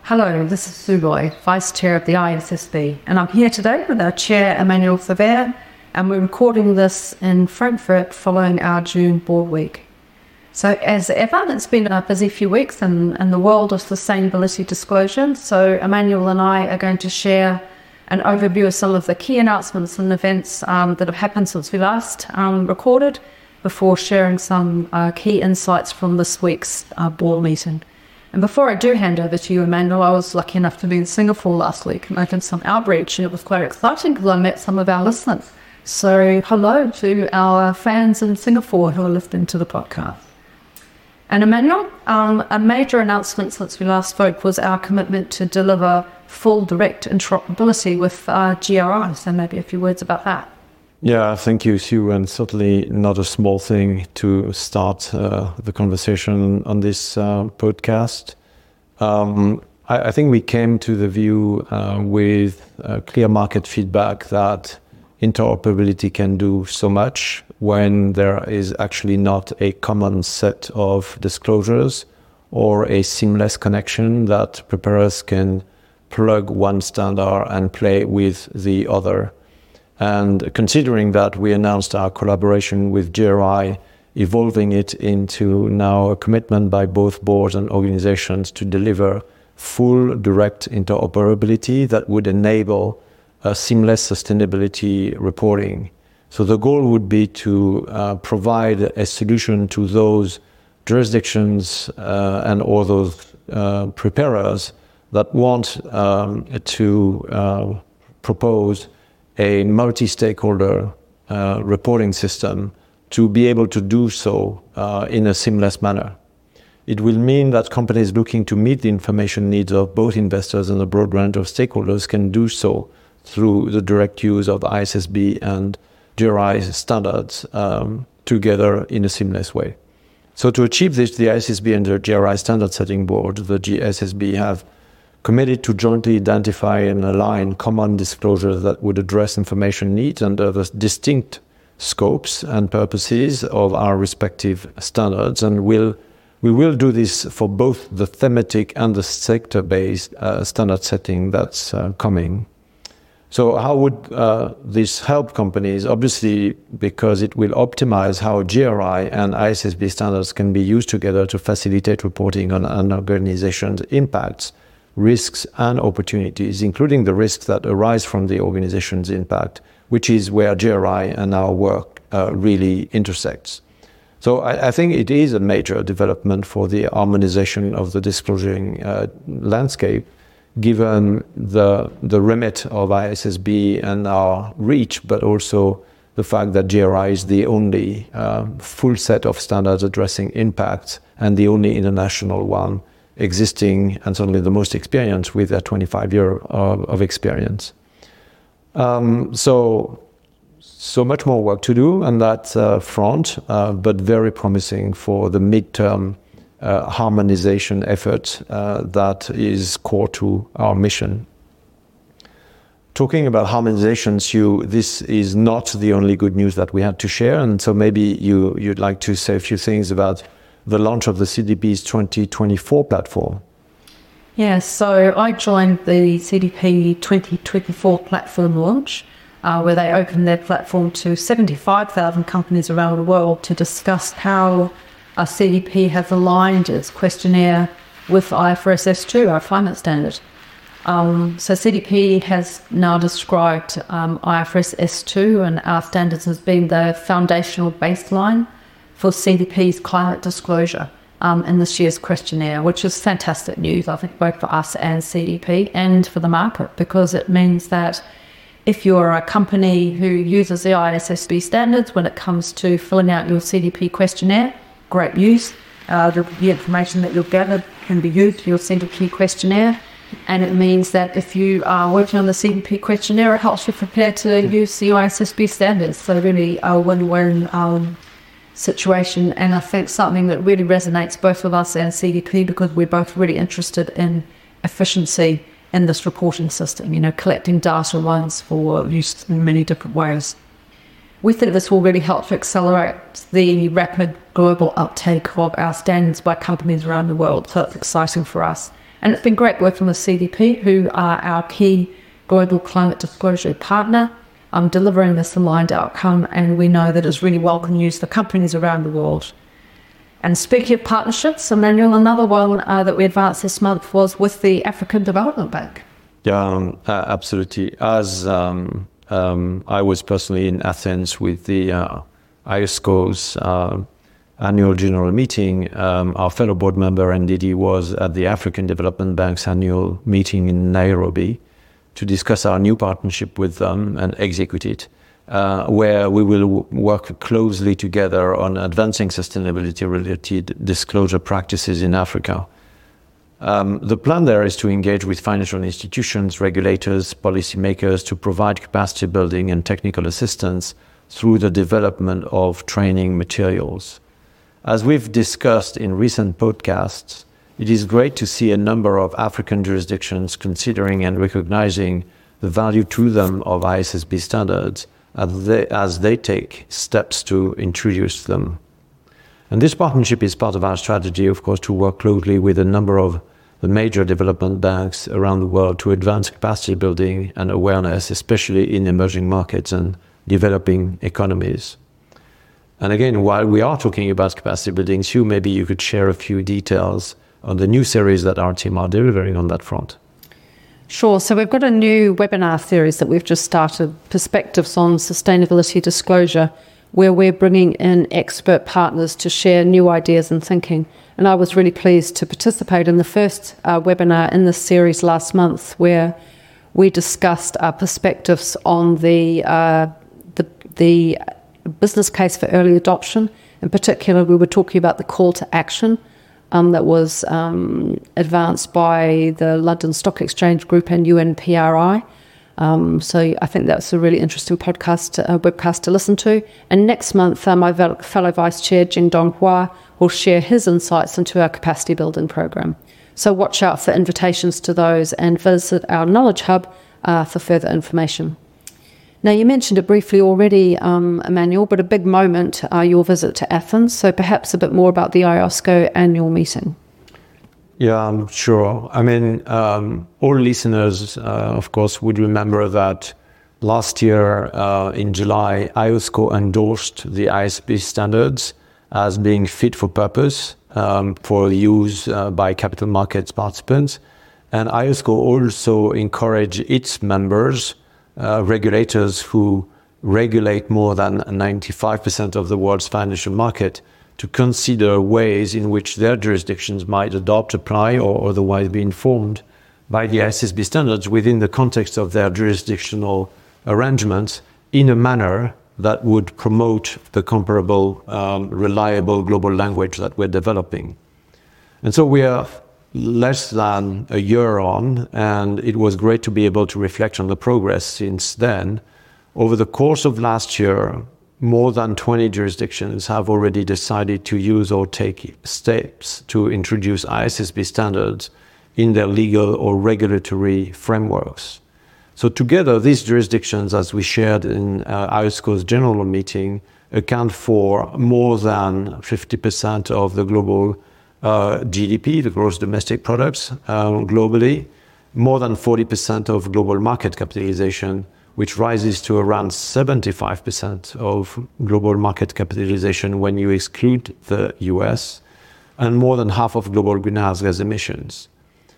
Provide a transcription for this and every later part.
Hello, this is Sue Roy, Vice Chair of the ISSB, and I'm here today with our Chair, Emmanuel Favre, and we're recording this in Frankfurt following our June board week. So as ever, it's been a busy few weeks in the world of sustainability disclosure, so Emmanuel and I are going to share an overview of some of the key announcements and events that have happened since we last recorded, before sharing some key insights from this week's board meeting. And before I do hand over to you, Emmanuel, I was lucky enough to be in Singapore last week and I did some outreach, and it was quite exciting because I met some of our listeners. So hello to our fans in Singapore who are listening to the podcast. And Emmanuel, a major announcement since we last spoke was our commitment to deliver full direct interoperability with GRI. So maybe a few words about that. Yeah, thank you, Sue, and certainly not a small thing to start the conversation on this podcast. I think we came to the view with clear market feedback that interoperability can do so much when there is actually not a common set of disclosures or a seamless connection that preparers can plug one standard and play with the other. And considering that, we announced our collaboration with GRI, evolving it into now a commitment by both boards and organizations to deliver full direct interoperability that would enable a seamless sustainability reporting. So the goal would be to provide a solution to those jurisdictions and all those preparers that want to propose a multi-stakeholder reporting system to be able to do so in a seamless manner. It will mean that companies looking to meet the information needs of both investors and a broad range of stakeholders can do so through the direct use of ISSB and GRI standards together in a seamless way. So to achieve this, the ISSB and the GRI standard setting board, the GSSB, have committed to jointly identify and align common disclosures that would address information needs under the distinct scopes and purposes of our respective standards. And we will do this for both the thematic and the sector-based standard setting that's coming. So how would this help companies? Obviously, because it will optimize how GRI and ISSB standards can be used together to facilitate reporting on an organization's impacts, risks and opportunities, including the risks that arise from the organization's impact, which is where GRI and our work really intersects. So I think it is a major development for the harmonization of the disclosing landscape, given the remit of ISSB and our reach, but also the fact that GRI is the only full set of standards addressing impacts and the only international one existing, and certainly the most experienced with a 25-year of experience. So much more work to do on that front, but very promising for the midterm harmonization effort that is core to our mission. Talking about harmonization, Sue, this is not the only good news that we had to share, and so maybe you'd like to say a few things about the launch of the CDP's 2024 platform. Yeah, so I joined the CDP 2024 platform launch, where they opened their platform to 75,000 companies around the world to discuss how our CDP has aligned its questionnaire with IFRS S2, our climate standard. So CDP has now described IFRS S2 and our standards as being the foundational baseline for CDP's climate disclosure in this year's questionnaire, which is fantastic news, I think, both for us and CDP and for the market, because it means that if you're a company who uses the ISSB standards when it comes to filling out your CDP questionnaire, great news. The information that you'll gather can be used for your CDP questionnaire, and it means that if you are working on the CDP questionnaire, it helps you prepare to use the ISSB standards. So really a win-win situation, and I think something that really resonates both with us and CDP, because we're both really interested in efficiency in this reporting system, collecting data once for use in many different ways. We think this will really help to accelerate the rapid global uptake of our standards by companies around the world, so it's exciting for us. And it's been great working with CDP, who are our key global climate disclosure partner, delivering this aligned outcome, and we know that it's really welcome news for companies around the world. And speaking of partnerships, Emmanuel, another one that we advanced this month was with the African Development Bank. Yeah, absolutely. As I was personally in Athens with the IOSCO's annual general meeting, our fellow board member Ndidi was at the African Development Bank's annual meeting in Nairobi to discuss our new partnership with them and execute it, where we will work closely together on advancing sustainability-related disclosure practices in Africa. The plan there is to engage with financial institutions, regulators, policymakers to provide capacity building and technical assistance through the development of training materials. As we've discussed in recent podcasts, it is great to see a number of African jurisdictions considering and recognizing the value to them of ISSB standards as they take steps to introduce them. And this partnership is part of our strategy, of course, to work closely with a number of the major development banks around the world to advance capacity building and awareness, especially in emerging markets and developing economies. And again, while we are talking about capacity building, Sue, maybe you could share a few details on the new series that our team are delivering on that front. Sure. So we've got a new webinar series that we've just started, Perspectives on Sustainability Disclosure, where we're bringing in expert partners to share new ideas and thinking. And I was really pleased to participate in the first webinar in this series last month, where we discussed our perspectives on the business case for early adoption. In particular, we were talking about the call to action that was advanced by the London Stock Exchange Group and UNPRI. So I think that's a really interesting webcast to listen to. And next month, my fellow Vice Chair, Jingdong Hua, will share his insights into our capacity building program. So watch out for invitations to those and visit our Knowledge Hub for further information. Now, you mentioned it briefly already, Emmanuel, but a big moment, your visit to Athens. So perhaps a bit more about the IOSCO annual meeting. Yeah, I'm sure. I mean, all listeners, of course, would remember that last year in July, IOSCO endorsed the ISSB standards as being fit for purpose for use by capital markets participants. And IOSCO also encouraged its members, regulators who regulate more than 95% of the world's financial market, to consider ways in which their jurisdictions might adopt, apply, or otherwise be informed by the ISSB standards within the context of their jurisdictional arrangements in a manner that would promote the comparable, reliable global language that we're developing. And so we are less than a year on, and it was great to be able to reflect on the progress since then. Over the course of last year, more than 20 jurisdictions have already decided to use or take steps to introduce ISSB standards in their legal or regulatory frameworks. So together, these jurisdictions, as we shared in IOSCO's general meeting, account for more than 50% of the global GDP, the gross domestic products, globally, more than 40% of global market capitalization, which rises to around 75% of global market capitalization when you exclude the US, and more than half of global greenhouse gas emissions.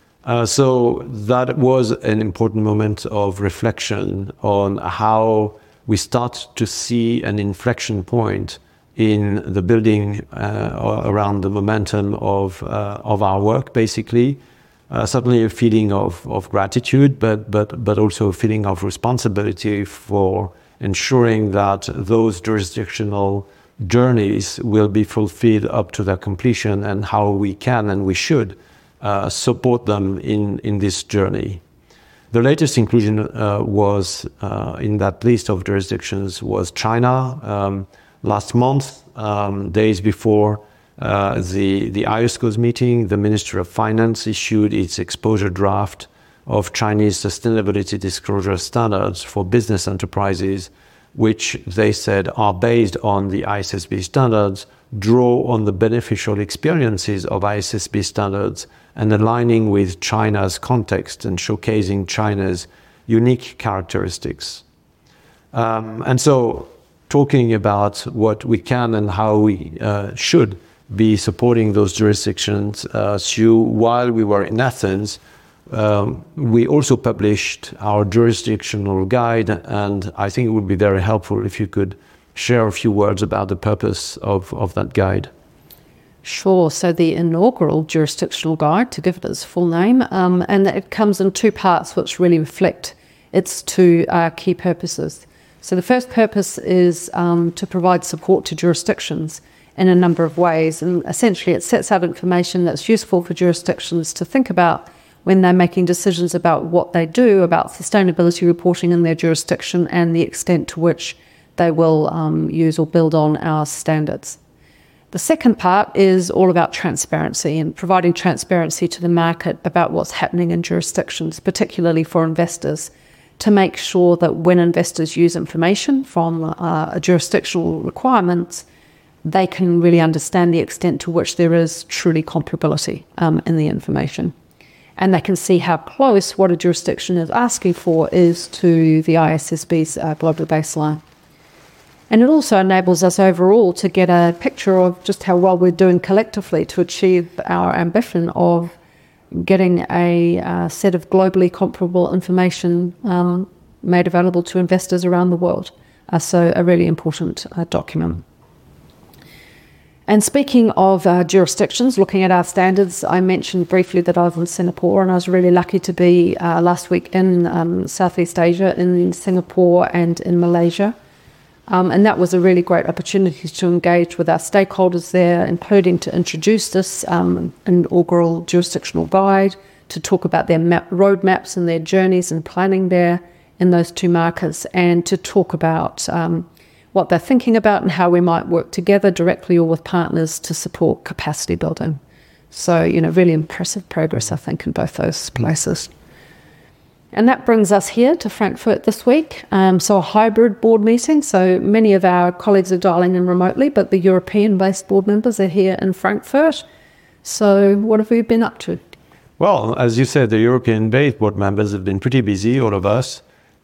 So that was an important moment of reflection on how we start to see an inflection point in the building around the momentum of our work, basically. Certainly a feeling of gratitude, but also a feeling of responsibility for ensuring that those jurisdictional journeys will be fulfilled up to their completion, and how we can and we should support them in this journey. The latest inclusion was in that list of jurisdictions was China. Last month, days before the IOSCO's meeting, the Ministry of Finance issued its exposure draft of Chinese sustainability disclosure standards for business enterprises, which they said are based on the ISSB standards draw on the beneficial experiences of ISSB standards and aligning with China's context and showcasing China's unique characteristics. And so talking about what we can and how we should be supporting those jurisdictions, while we were in Athens, we also published our jurisdictional guide, and I think it would be very helpful if you could share a few words about the purpose of that guide. Sure. So the inaugural jurisdictional guide, to give it its full name, and it comes in two parts which really reflect its two key purposes. So the first purpose is to provide support to jurisdictions in a number of ways, and essentially it sets out information that's useful for jurisdictions to think about when they're making decisions about what they do about sustainability reporting in their jurisdiction and the extent to which they will use or build on our standards. The second part is all about transparency and providing transparency to the market about what's happening in jurisdictions, particularly for investors, to make sure that when investors use information from a jurisdictional requirements, they can really understand the extent to which there is truly comparability in the information. And they can see how close what a jurisdiction is asking for is to the ISSB's global baseline. And it also enables us overall to get a picture of just how well we're doing collectively to achieve our ambition of getting a set of globally comparable information made available to investors around the world. So a really important document. And speaking of jurisdictions, looking at our standards, I mentioned briefly that I was in Singapore, and I was really lucky to be last week in Southeast Asia, in Singapore and in Malaysia. And that was a really great opportunity to engage with our stakeholders there, including to introduce this inaugural jurisdictional guide, to talk about their roadmaps and their journeys and planning there in those two markets, and to talk about what they're thinking about and how we might work together directly or with partners to support capacity building. So, really impressive progress, I think, in both those places. And that brings us here to Frankfurt this week. So a hybrid board meeting. So many of our colleagues are dialing in remotely, but the European-based board members are here in Frankfurt. So what have we been up to? Well, as you said, the European-based board members have been pretty busy, all of us,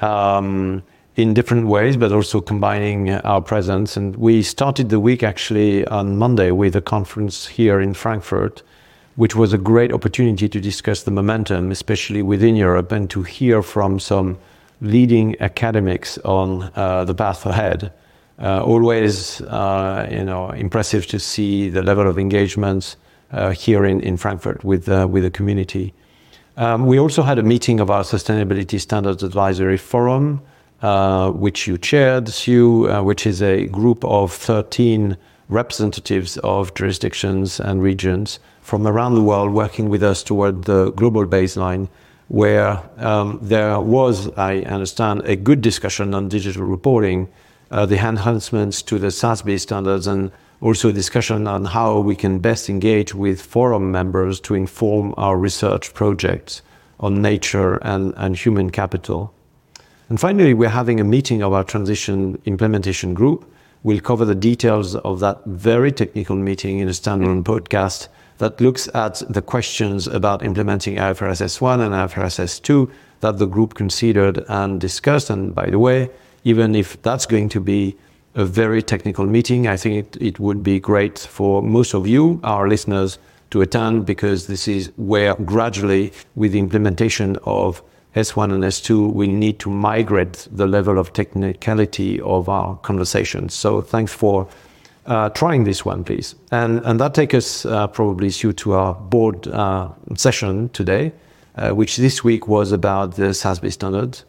in different ways, but also combining our presence. And we started the week actually on Monday with a conference here in Frankfurt, which was a great opportunity to discuss the momentum, especially within Europe, and to hear from some leading academics on the path ahead. Always, impressive to see the level of engagement here in Frankfurt with the community. We also had a meeting of our Sustainability Standards Advisory Forum, which you chaired, Sue, which is a group of 13 representatives of jurisdictions and regions from around the world working with us toward the global baseline, where there was, I understand, a good discussion on digital reporting, the enhancements to the SASB standards, and also a discussion on how we can best engage with forum members to inform our research projects on nature and human capital. And finally, we're having a meeting of our transition implementation group. We'll cover the details of that very technical meeting in a standalone podcast that looks at the questions about implementing IFRS S1 and IFRS S2 that the group considered and discussed. And by the way, even if that's going to be a very technical meeting, I think it would be great for most of you, our listeners, to attend, because this is where gradually, with the implementation of S1 and S2, we need to migrate the level of technicality of our conversations. So thanks for trying this one, please. And that takes us probably, Sue, to our board session today, which this week was about the SASB standards.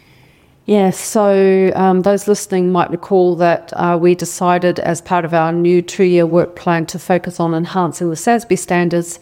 Yes, so those listening might recall that we decided as part of our new 2-year work plan to focus on enhancing the SASB standards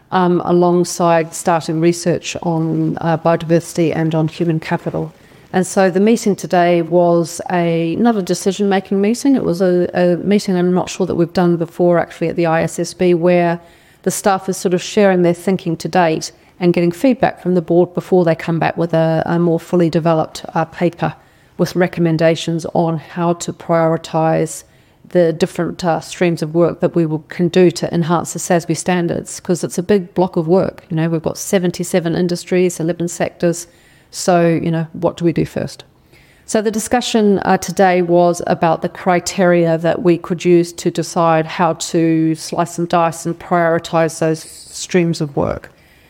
alongside starting research on biodiversity and on human capital. And so the meeting today was not a decision-making meeting. It was a meeting I'm not sure that we've done before actually at the ISSB, where the staff is sort of sharing their thinking to date and getting feedback from the board before they come back with a more fully developed paper with recommendations on how to prioritise the different streams of work that can do to enhance the SASB standards, because it's a big block of work. We've got 77 industries, 11 sectors. So, what do we do first? So the discussion today was about the criteria that we could use to decide how to slice and dice and prioritize those streams of work.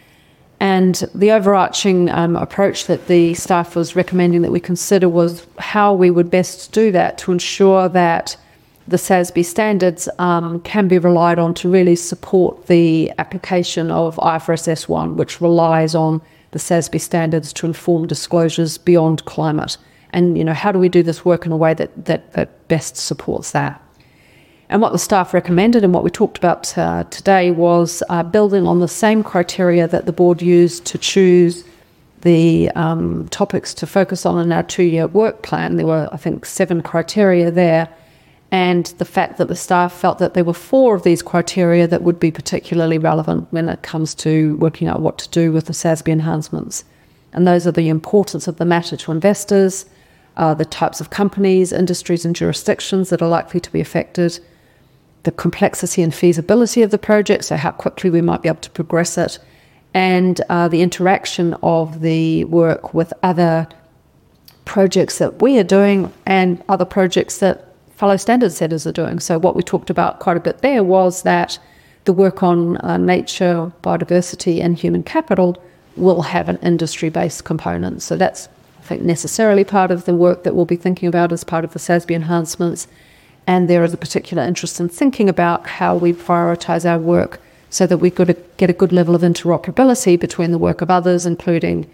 And the overarching approach that the staff was recommending that we consider was how we would best do that to ensure that the SASB standards can be relied on to really support the application of IFRS S1, which relies on the SASB standards to inform disclosures beyond climate. And, how do we do this work in a way that best supports that? And what the staff recommended and what we talked about today was building on the same criteria that the board used to choose the topics to focus on in our 2-year work plan. There were, I think, 7 criteria there. And the fact that the staff felt that there were 4 of these criteria that would be particularly relevant when it comes to working out what to do with the SASB enhancements. And those are the importance of the matter to investors, the types of companies, industries and jurisdictions that are likely to be affected, the complexity and feasibility of the project, so how quickly we might be able to progress it, and the interaction of the work with other projects that we are doing and other projects that fellow standard setters are doing. So what we talked about quite a bit there was that the work on nature, biodiversity and human capital will have an industry-based component. So that's, I think, necessarily part of the work that we'll be thinking about as part of the SASB enhancements. And there is a particular interest in thinking about how we prioritise our work so that we could get a good level of interoperability between the work of others, including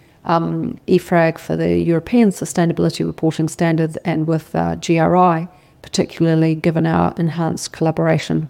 EFRAG for the European Sustainability Reporting Standards and with GRI, particularly given our enhanced collaboration.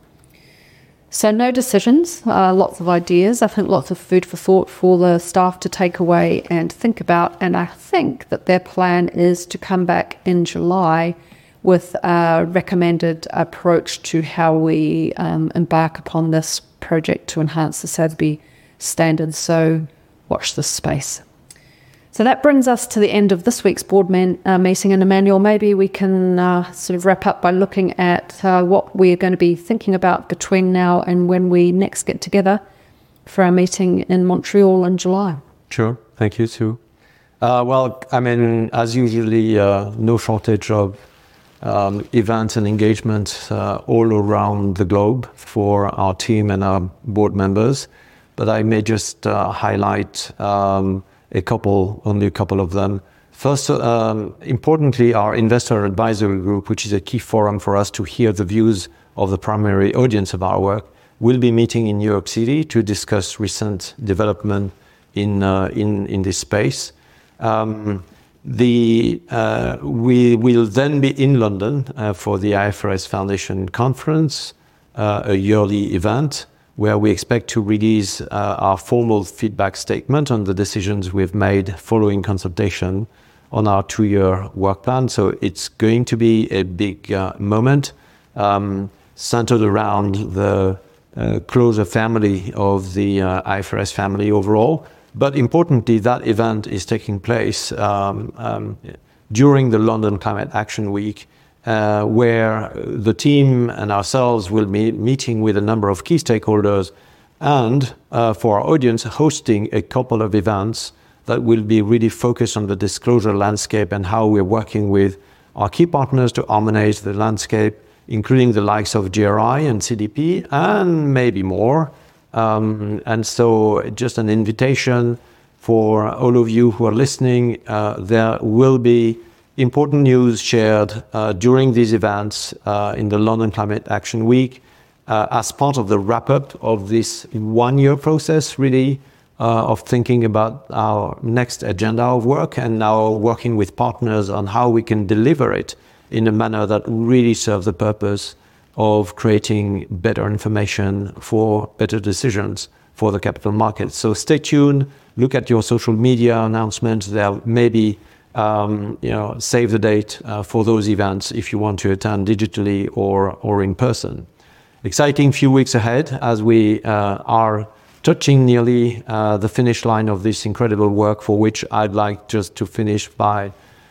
So no decisions, lots of ideas. I think lots of food for thought for the staff to take away and think about. And I think that their plan is to come back in July with a recommended approach to how we embark upon this project to enhance the SASB standards. So watch this space. So that brings us to the end of this week's board meeting. And Emmanuel, maybe we can sort of wrap up by looking at what we're going to be thinking about between now and when we next get together for our meeting in Montreal in July. Sure. Thank you, Sue. As usually, no shortage of events and engagements all around the globe for our team and our board members. But I may just highlight only a couple of them. First, importantly, our investor advisory group, which is a key forum for us to hear the views of the primary audience of our work, will be meeting in New York City to discuss recent development in this space. We will then be in London for the IFRS Foundation Conference, a yearly event where we expect to release our formal feedback statement on the decisions we've made following consultation on our 2-year work plan. So it's going to be a big moment centered around the closer family of the IFRS family overall. But importantly, that event is taking place during the London Climate Action Week, where the team and ourselves will be meeting with a number of key stakeholders and, for our audience, hosting a couple of events that will be really focused on the disclosure landscape and how we're working with our key partners to harmonize the landscape, including the likes of GRI and CDP and maybe more. And so just an invitation for all of you who are listening. There will be important news shared during these events in the London Climate Action Week as part of the wrap-up of this 1-year process, really, of thinking about our next agenda of work and now working with partners on how we can deliver it in a manner that really serves the purpose of creating better information for better decisions for the capital markets. So stay tuned, look at your social media announcements. There may be, save the date for those events if you want to attend digitally or in person. Exciting few weeks ahead as we are touching nearly the finish line of this incredible work, for which I'd like just to finish by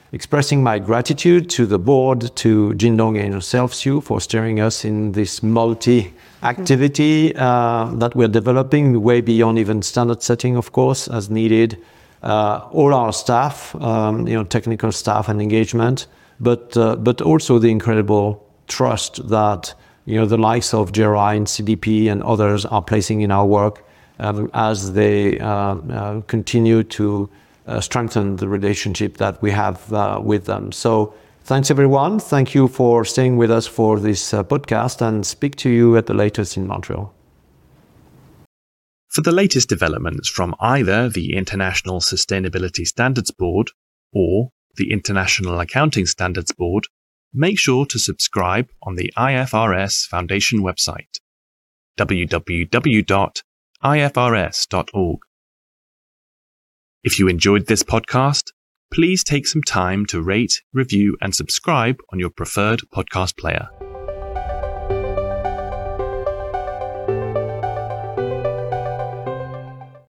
expressing my gratitude to the board, to Jindong and yourself, Sue, for steering us in this multi-activity that we're developing way beyond even standard setting, of course, as needed. All our staff, technical staff and engagement, but also the incredible trust that the likes of JRI and CDP and others are placing in our work as they continue to strengthen the relationship that we have with them. So thanks, everyone. Thank you for staying with us for this podcast, and speak to you at the latest in Montreal. For the latest developments from either the International Sustainability Standards Board or the International Accounting Standards Board, make sure to subscribe on the IFRS Foundation website, www.ifrs.org. If you enjoyed this podcast, please take some time to rate, review, and subscribe on your preferred podcast player.